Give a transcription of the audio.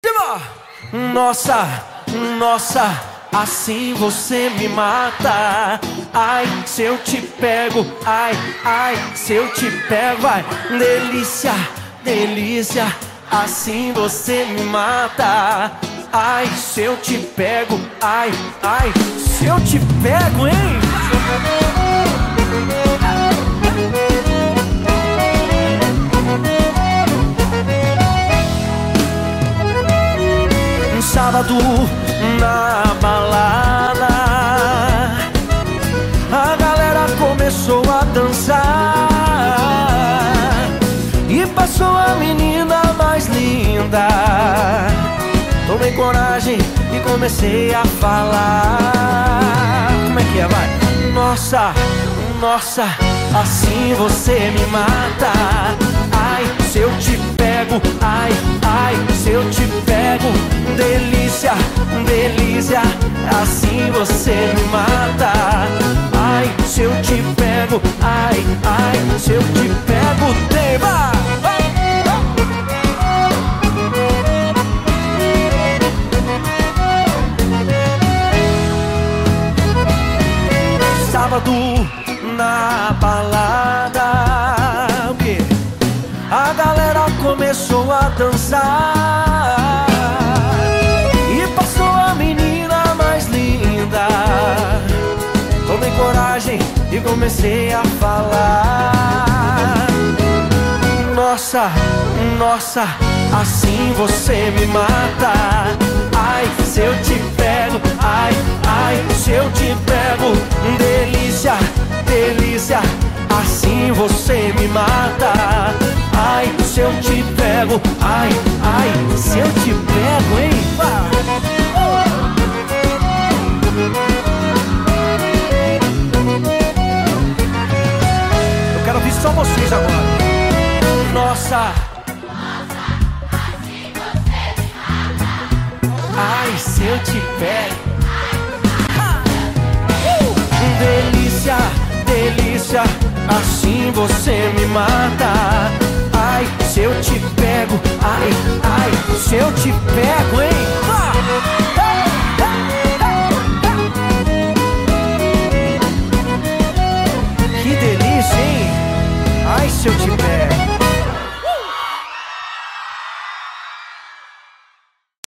Nossa, nossa, assim você me mata. Ai, se eu te pego, ai, ai, se eu te pego, ai, delícia, delícia, assim você me mata. Ai, se eu te pego, ai, ai, se eu te pego, hein? Sábado na balada, a galera começou a dançar e passou a menina mais linda. Tomei coragem e comecei a falar. Como é que é, vai? Nossa, nossa, assim você me mata. Ai, se eu te pego, ai, ai, se eu te pego, delícia, delícia, assim você me mata. Ai, se eu te pego, ai, ai, se eu te pego, tema. Sábado na balada, o quê? A galera começou a dançar e passou a menina mais linda. Tomei coragem e comecei a falar. Nossa, nossa, assim você me mata. Ai, se eu te pego, ai, ai, se eu te pego, delícia, delícia, assim você me mata. Ai, se eu te pego, ai, ai, se eu te pego, hein? Eu quero ouvir só vocês agora. Nossa, ai, se eu te pego, delícia, delícia, assim você me mata. Ai, se eu te pego, ai, ai, se eu te pego, hein?